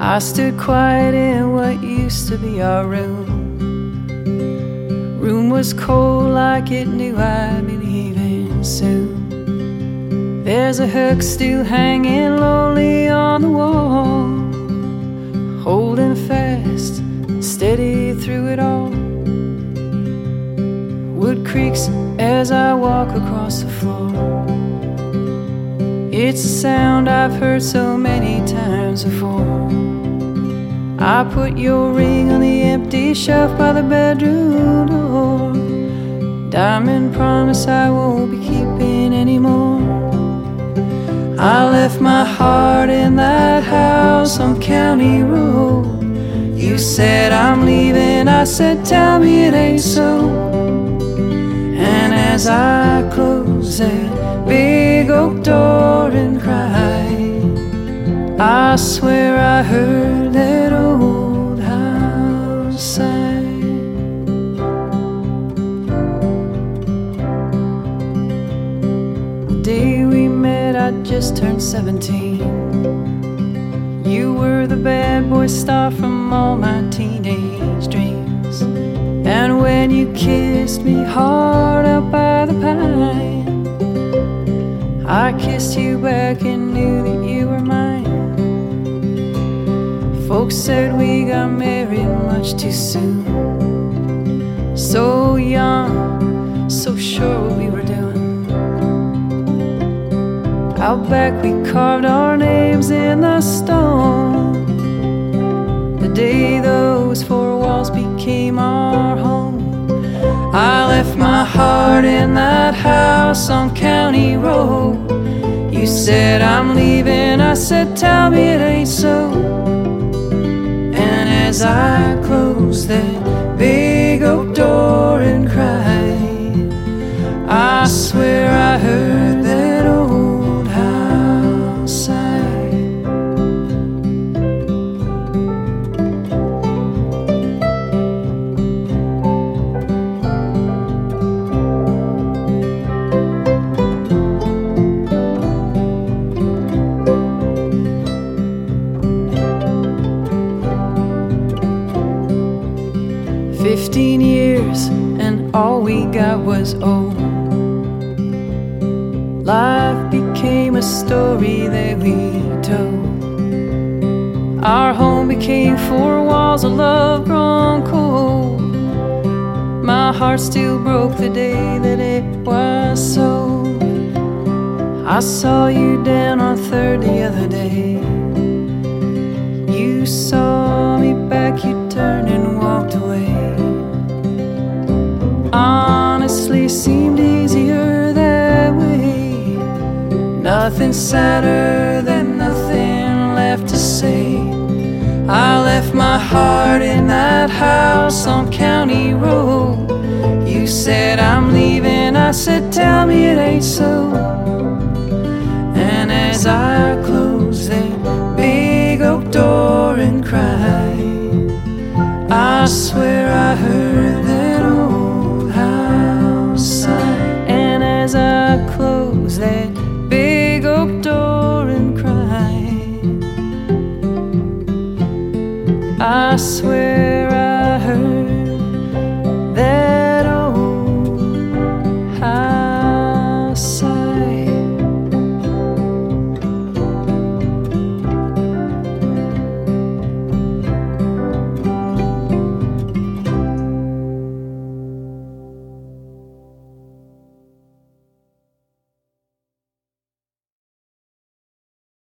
I stood quiet in what used to be our room. Room was cold like it knew I'd be leaving soon. There's a hook still hanging lonely on the wall, holding fast, steady through it all. Wood creaks as I walk across the floor. It's a sound I've heard so many times before. I put your ring on the empty shelf by the bedroom door. Diamond promise I won't be keeping anymore. I left my heart in that house on County Road. You said I'm leaving, I said tell me it ain't so. And as I closed that big oak door and cried, I swear I heard that old house sigh. The day we met I just turned 17. You were the bad boy star from all my teenage dreams. And when you kissed me hard out by the pine, I kissed you back and knew that you were mine. Folks said we got married much too soon. So young, so sure what we were doing. Out back we carved our names in the stone. The day those four walls became our home, I left my heart in that house on County Road. You said I'm leaving, I said tell me it ain't so. And as I closed that big oak door and cried, I swear I heard that old house sigh. 15 years and all we got was old. Life became a story that we told. Our home became four walls of love grown cold. My heart still broke the day that it was sold. I saw you down on 3rd the other day. You saw me back, you turned and walked away. Honestly, seemed easier that way. Nothing sadder than nothing left to say. I left my heart in that house on County Road. You said I'm leaving, I said tell me it ain't so. And as I closed that big oak door and cried, I swear I heard